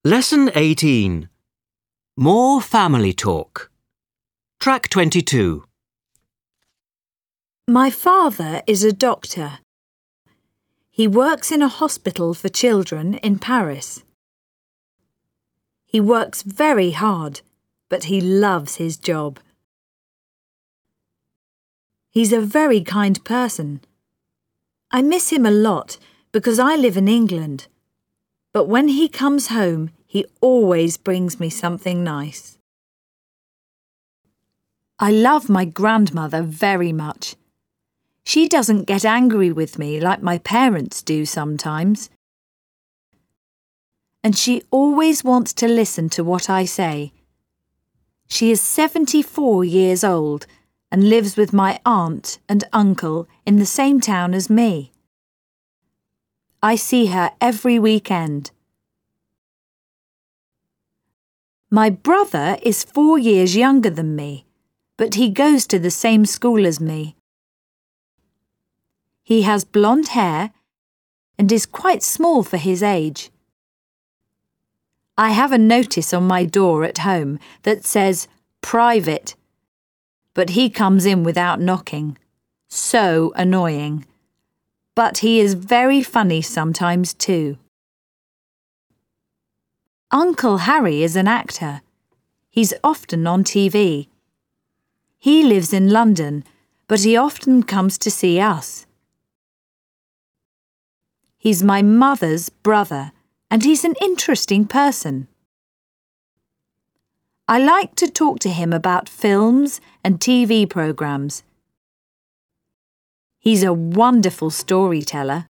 Lesson 18. More Family Talk. Track 22. My father is a doctor. He works in a hospital for children in Paris. He works very hard, but he loves his job. He's a very kind person. I miss him a lot because I live in England. But when he comes home, he always brings me something nice. I love my grandmother very much. She doesn't get angry with me like my parents do sometimes. And she always wants to listen to what I say. She is 74 years old and lives with my aunt and uncle in the same town as me. I see her every weekend. My brother is 4 years younger than me, but he goes to the same school as me. He has blonde hair and is quite small for his age. I have a notice on my door at home that says private, but he comes in without knocking. So annoying. But he is very funny sometimes too. Uncle Harry is an actor. He's often on TV. He lives in London, but he often comes to see us. He's my mother's brother, and he's an interesting person. I like to talk to him about films and TV programs. He's a wonderful storyteller.